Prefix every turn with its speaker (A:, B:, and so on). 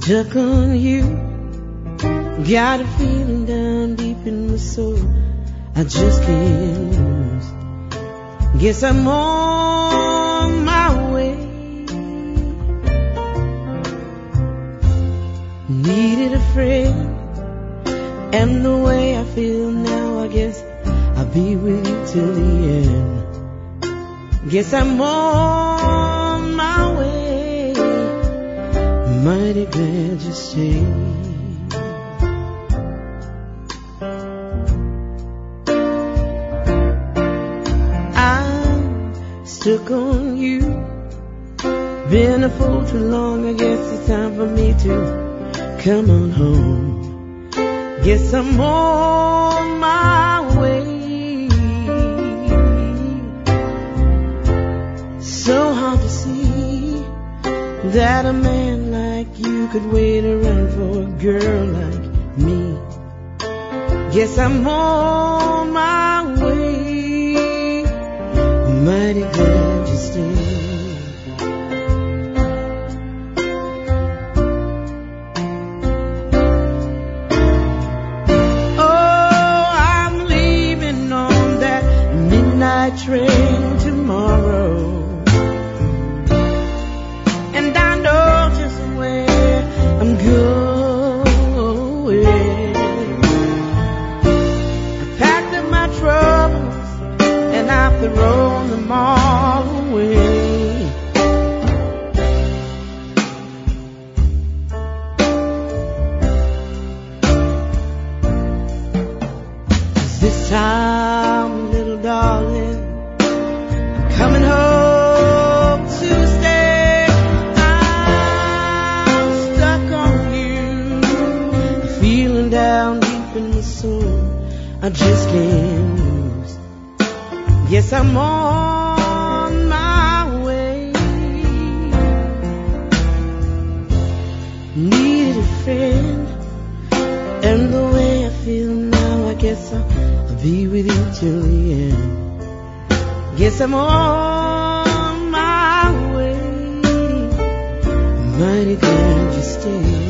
A: Stuck on you, got a feeling down deep in my soul I just can't lose. Guess I'm on my way. Needed a friend, and the way I feel now, I guess I'll be with you till the end. Guess I'm on my way. Mighty glad you stayed. I'm stuck on you. Been a fool too long, I guess it's time for me to come on home. Guess I'm on my way. So hard to see that a man like you could wait around for a girl like me. Guess I'm on my way. Mighty glad you stayed. Oh, I'm leaving on that midnight train tomorrow. Throw them all away. This time, little darling, I'm coming home to stay. I'm stuck on you, feeling down deep in my soul I just can't lose. Yes, I'm on my way. Needed a friend, and the way I feel now, I guess I'll be with you till the end. Guess I'm on my way. Mighty glad you stayed.